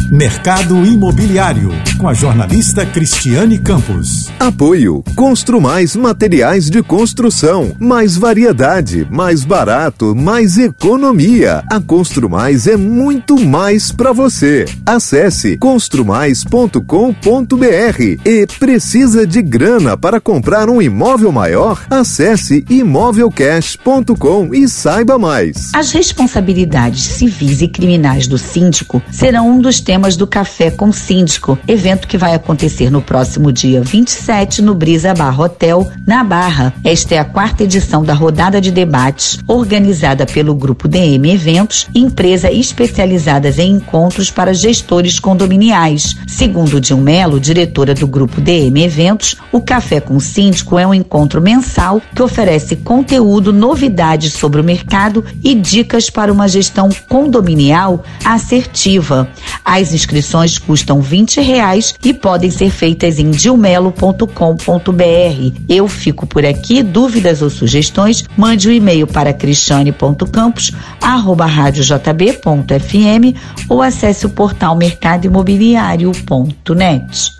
Mercado Imobiliário, com a jornalista Cristiane Campos. Apoio Construmais Materiais de Construção. Mais variedade, mais barato, mais economia. A Construmais é muito mais para você. Acesse construmais.com.br. E precisa de grana para comprar um imóvel maior? Acesse imovelcash.com e saiba mais. As responsabilidades civis e criminais do síndico serão um dos temas do Café com Síndico, evento que vai acontecer no próximo dia 27 no Brisa Barra Hotel, na Barra. Esta é a 4ª edição da rodada de debates, organizada pelo Grupo DM Eventos, empresa especializada em encontros para gestores condominiais. Segundo Dil Melo, diretora do Grupo DM Eventos, o Café com Síndico é um encontro mensal que oferece conteúdo, novidades sobre o mercado e dicas para uma gestão condominial assertiva. As inscrições custam R$20 e podem ser feitas em dilmelo.com.br. Eu fico por aqui. Dúvidas ou sugestões, mande um e-mail para cristiane.campos@radiojb.fm ou acesse o portal mercadoimobiliario.net.